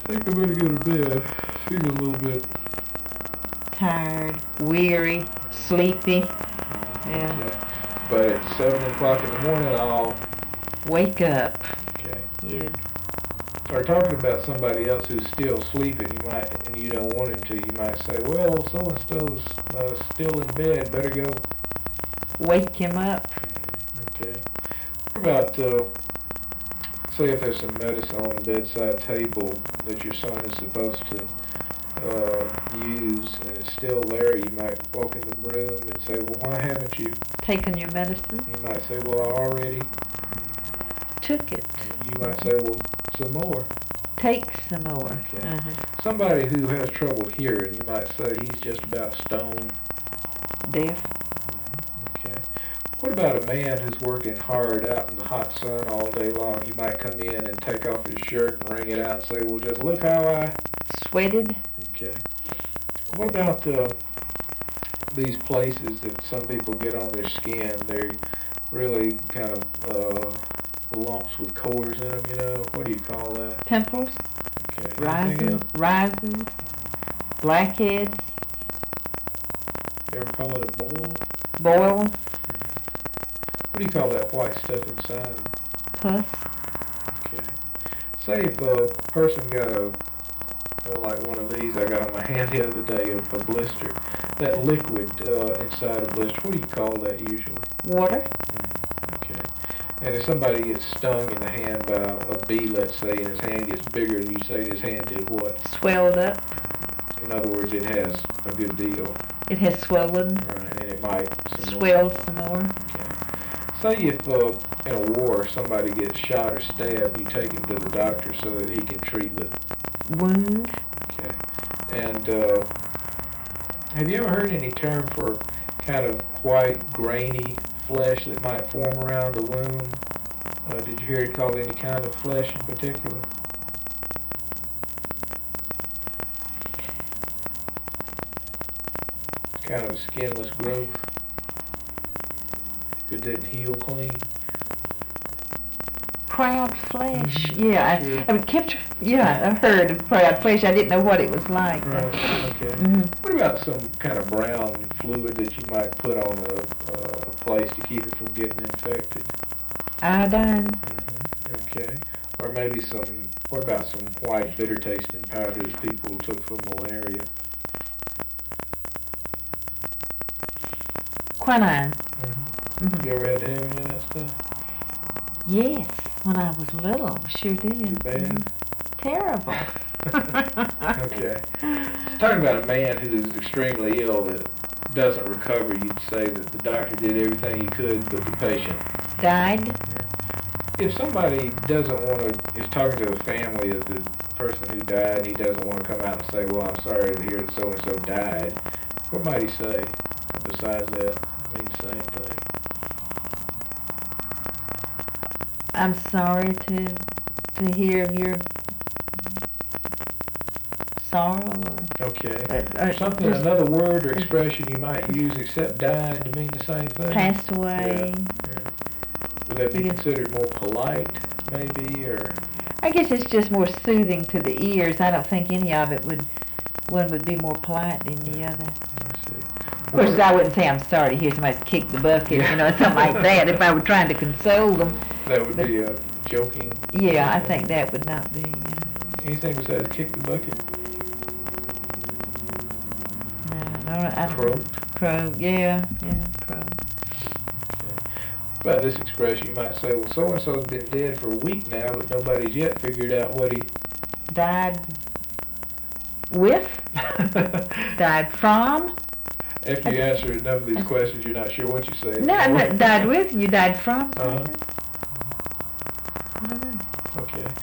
think I'm gonna go to bed. Feeling a little bit tired, weary, sleepy. Yeah. okay. But at 7 o'clock in the morning, I'll Wake up. okay. You Or talking about somebody else who's still sleeping, you might, and you don't want him to. You might say, "Well, so and so's still in bed. Better go." wake him up. Okay. What about say if there's some medicine on the bedside table that your son is supposed to use, and it's still there? You might walk in the room and say, "Well, why haven't you?" Taking your medicine. You might say, "Well, I already." Took it. And you might say, "Well, some more." Take some more. Okay. Somebody who has trouble hearing, you might say he's just about stone Deaf. Okay. What about a man who's working hard out in the hot sun all day long? He might come in and take off his shirt and wring it out and say, "Well, just look how I..." Sweated. Okay. What about these places that some people get on their skin? They're really kind of lumps with cores in them, you know? What do you call that? Pimples. Okay. Anything else? Risings. Blackheads. You ever call it a boil? Boil. What do you call that white stuff inside them? Pus. Okay. Say if a person got like one of these I got on my hand the other day, a blister. That liquid inside a blister, what do you call that usually? Water. Okay. And if somebody gets stung in the hand by a bee, let's say, and his hand gets bigger, and you say his hand did what? Swelled up. In other words, it has a good deal. It has swollen. Right, and it might Swelled some more. Okay. Say if in a war somebody gets shot or stabbed, you take him to the doctor so that he can treat the wound. Okay. And have you ever heard any term for kind of white, grainy flesh that might form around a wound? Did you hear it called any kind of flesh in particular? Kind of a skinless growth. It didn't heal clean. Proud flesh. Mm-hmm. Yeah, Sure. I've heard of proud flesh. I didn't know what it was like. Right. Okay. Mm-hmm. What about some kind of brown fluid that you might put on a place to keep it from getting infected? Iodine. Mm-hmm. Okay. Or maybe what about some white bitter tasting powder that people took for malaria? Quinine. Mm-hmm. Mm-hmm. You ever had to have any of that stuff? Yes, when I was little, sure did. Too bad? Terrible. Okay. Talking about a man who is extremely ill that doesn't recover, you'd say that the doctor did everything he could, but the patient died. Yeah. If somebody is talking to the family of the person who died, and he doesn't want to come out and say, "Well, I'm sorry to hear that so-and-so died," what might he say besides that? I mean, the same thing. I'm sorry to hear of your sorrow. Okay. Or another word or expression you might use except died to mean the same thing? Passed away. Yeah. Would that be considered more polite, maybe, or? I guess it's just more soothing to the ears. I don't think any of it one would be more polite than the other. I see. Of course, I wouldn't say I'm sorry to hear somebody's kicked the bucket, something like that, if I were trying to console them. That would be a joking. Yeah, I think that would not be. Anything besides kick the bucket? No, I don't. Croak. Yeah, croak. Okay. What about this expression? You might say, "Well, so-and-so's been dead for a week now, but nobody's yet figured out what he..." Died with? Died from? After you answer enough of these questions, you're not sure what you say. No, died with? You died from? Uh-huh. I don't know. Okay.